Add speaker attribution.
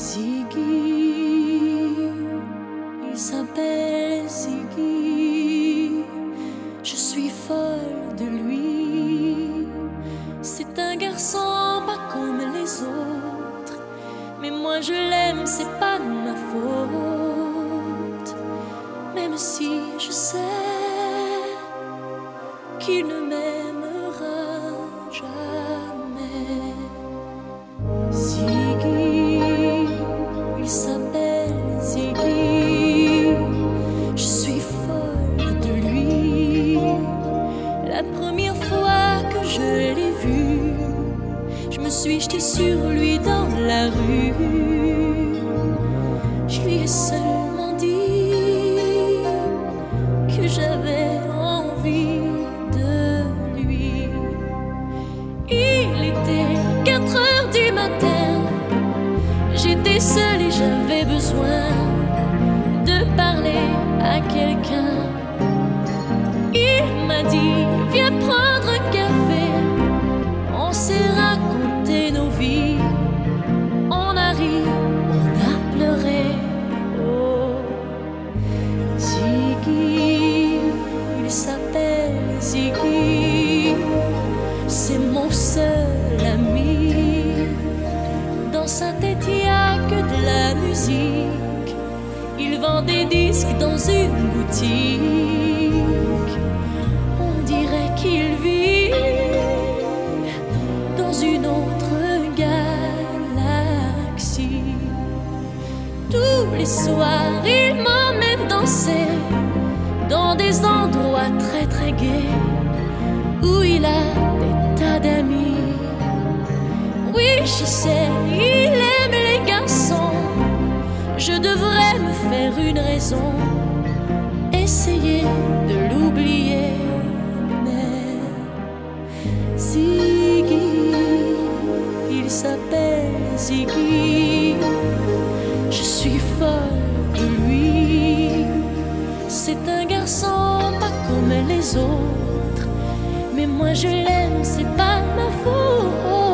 Speaker 1: Ziggy, il s'appelle Ziggy. Je suis folle de lui. C'est un garçon pas comme les autres, mais moi je l'aime, c'est pas de ma faute. Même si je sais qu'il ne m'aimera jamais. Ziggy, il s'appelle Ziggy. Je suis folle de lui. La première fois que je l'ai vu, je me suis jetée sur lui dans la rue. Je lui ai seulement dit que j'avais envie de lui. Il était 4 heures du matin. J'étais seule et j'avais besoin de parler à quelqu'un. Il m'a dit, viens prendre un café. On s'est raconté nos vies. On a ri, on a pleuré. Oh, Ziggy, il s'appelle Ziggy. C'est mon seul ami. Dans sa tête, il n'y a que de la musique. Il vend des disques dans une boutique. On dirait qu'il vit dans une autre galaxie. Tous les soirs, il m'emmène danser dans des endroits très très gais où il a des tas d'amis. Oui, je sais, il aime les garçons. Je devrais me faire une raison, essayer de l'oublier. Mais Ziggy, il s'appelle Ziggy. Je suis folle de lui. C'est un garçon pas comme les autres, mais moi je l'aime, c'est pas ma faute.